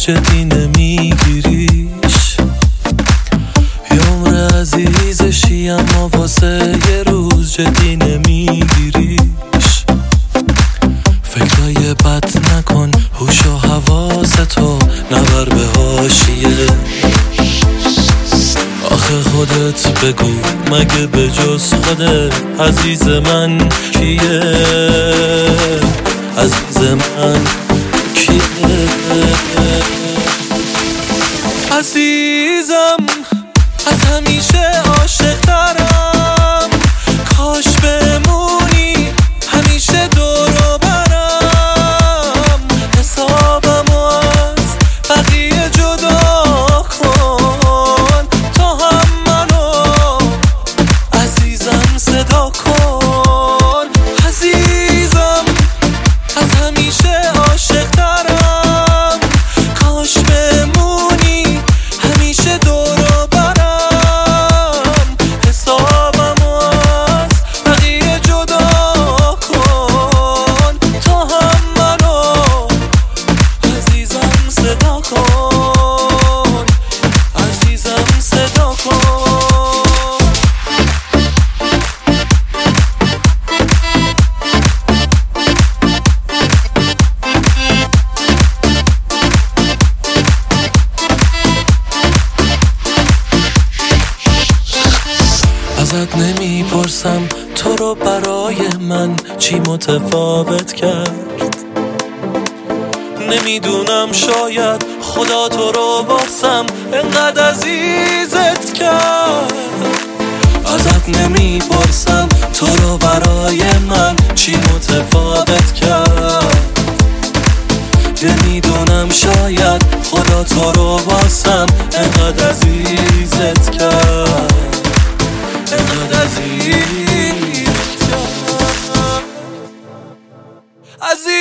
جدی نمیگیریش. یه عمر عزیزشی اما واسه یه روز جدی نمیگیریش. فکرای بد نکن، هوش و حواستو نبر به حاشیه. آخه خودت بگو مگه به جز خودت عزیز من کیه؟ عزیز من کیه؟ عزیزم از همیشه عاشق ترم، کاش بمونی همیشه دور و برم. حسابمو از بقیه جدا کن، تو هم منو عزیزم صدا کن. عزیزم از همیشه عاشق ترم، کاش بمونی همیشه دور و برم. حسابمو از بقیه جدا کن، تو هم منو عزیزم صدا کن. عزیزم صدا کن. ازت نمیپرسم تو رو برای من چی متفاوت کرد. نمیدونم شاید خدا تو رو واسم انقدر عزیزت کرد. ازت نمیپرسم تو رو برای من چی متفاوت کرد. نمیدونم شاید خدا تو رو واسم انقدر عزیزت کرد. انقدر عزیزت کرد.